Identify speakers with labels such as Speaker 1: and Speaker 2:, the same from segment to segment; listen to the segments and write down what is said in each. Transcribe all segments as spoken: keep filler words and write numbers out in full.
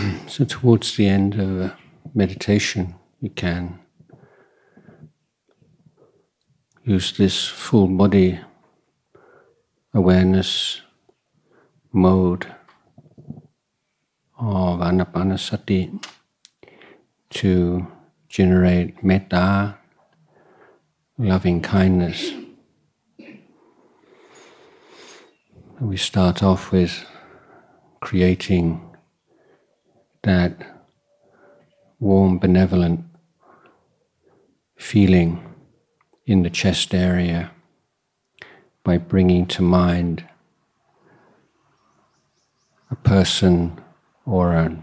Speaker 1: So towards the end of a meditation, you can use this full body awareness mode of Anapanasati to generate metta, loving kindness. We start off with creating that warm, benevolent feeling in the chest area by bringing to mind a person or an,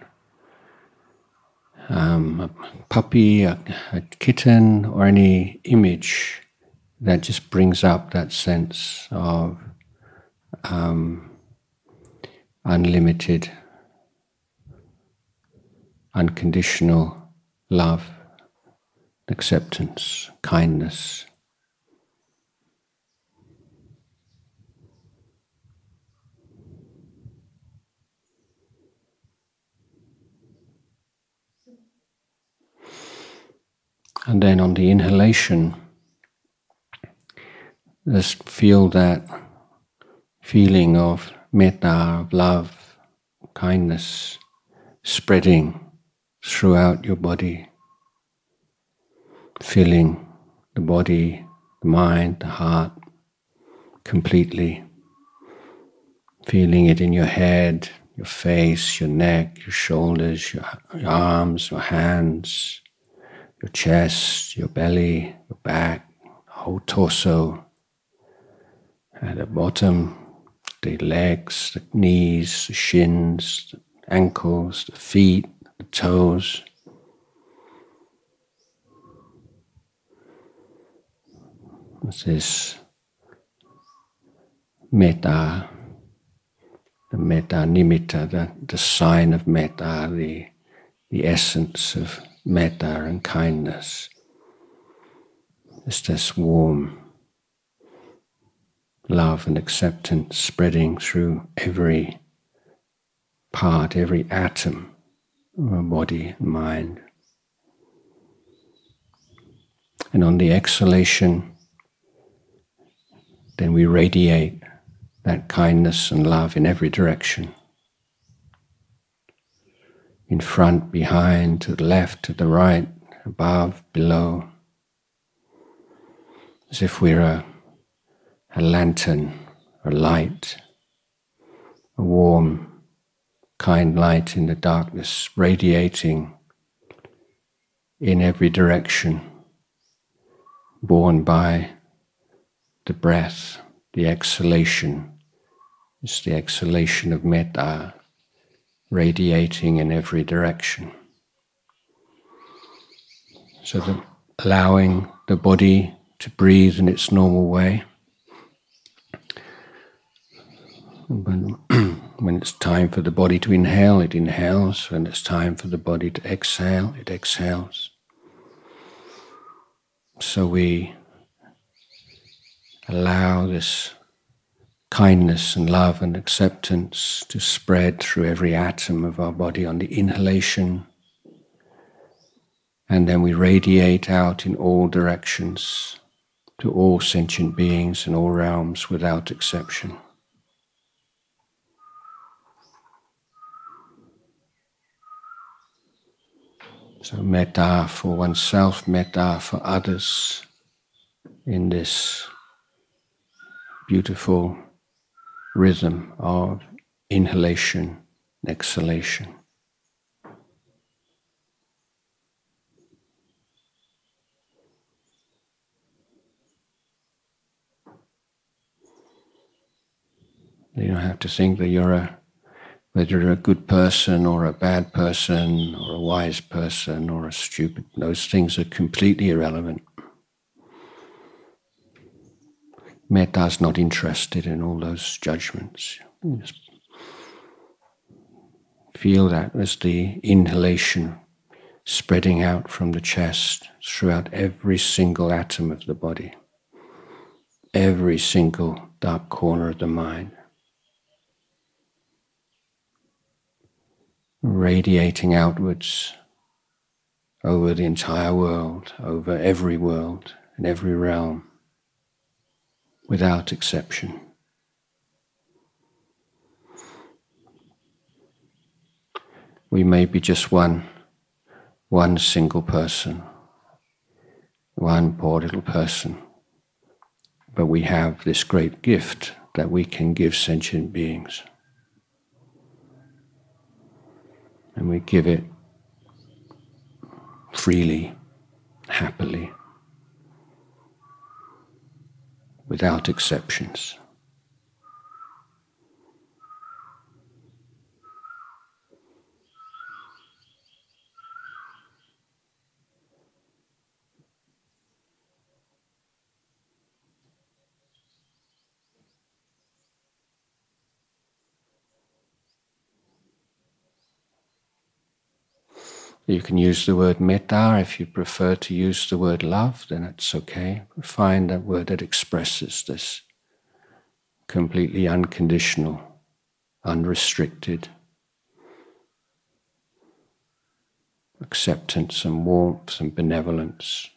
Speaker 1: um, a puppy, a, a kitten, or any image that just brings up that sense of um, unlimited, unconditional love, acceptance, kindness. And then on the inhalation, just feel that feeling of metta, of love, kindness, spreading throughout your body, filling the body, the mind, the heart completely, feeling it in your head, your face, your neck, your shoulders, your, your arms, your hands, your chest, your belly, your back, the whole torso, at the bottom, the legs, the knees, the shins, the ankles, the feet, the toes. This is metta, the metta nimitta, the, the sign of metta, the, the essence of metta and kindness. It's this warm love and acceptance spreading through every part, every atom of our body and mind. And on the exhalation, then we radiate that kindness and love in every direction. In front, behind, to the left, to the right, above, below. As if we're a, a lantern, a light, a warm, kind light in the darkness, radiating in every direction, borne by the breath, the exhalation. It's the exhalation of metta, radiating in every direction. So that allowing the body to breathe in its normal way. When, when it's time for the body to inhale, it inhales. When it's time for the body to exhale, it exhales. So we allow this kindness and love and acceptance to spread through every atom of our body on the inhalation, and then we radiate out in all directions to all sentient beings in all realms without exception. So metta for oneself, metta for others in this beautiful rhythm of inhalation and exhalation. You don't have to think that you're a, whether you're a good person or a bad person or a wise person or a stupid. Those things are completely irrelevant. Metta is not interested in all those judgments. Just feel that as the inhalation spreading out from the chest throughout every single atom of the body, every single dark corner of the mind. radiating outwards over the entire world, over every world, in every realm, without exception. We may be just one, one single person, one poor little person, but we have this great gift that we can give sentient beings. And we give it freely, happily, without exceptions. You can use the word metta. If you prefer to use the word love, then it's okay. Find a word that expresses this completely unconditional, unrestricted acceptance and warmth and benevolence.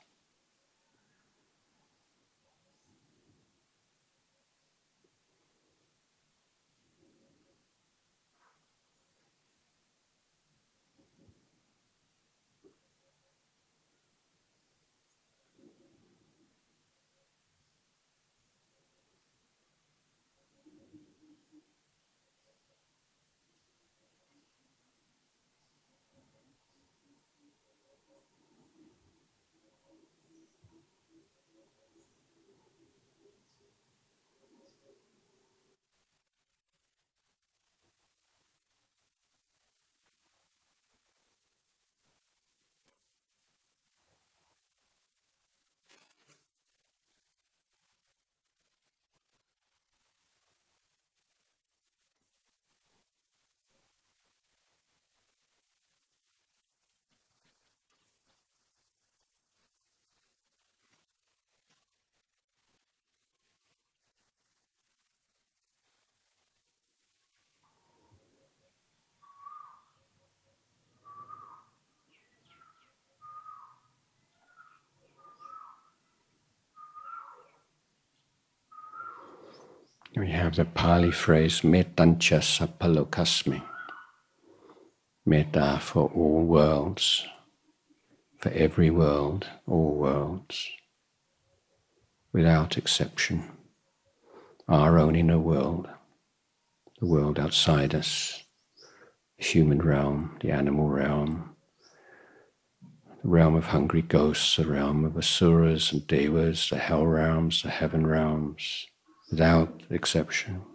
Speaker 1: We have the Pali phrase, mettancha sappalokasmi. Metta for all worlds, for every world, all worlds, without exception. Our own inner world, the world outside us, the human realm, the animal realm, the realm of hungry ghosts, the realm of asuras and devas, the hell realms, the heaven realms, without exception.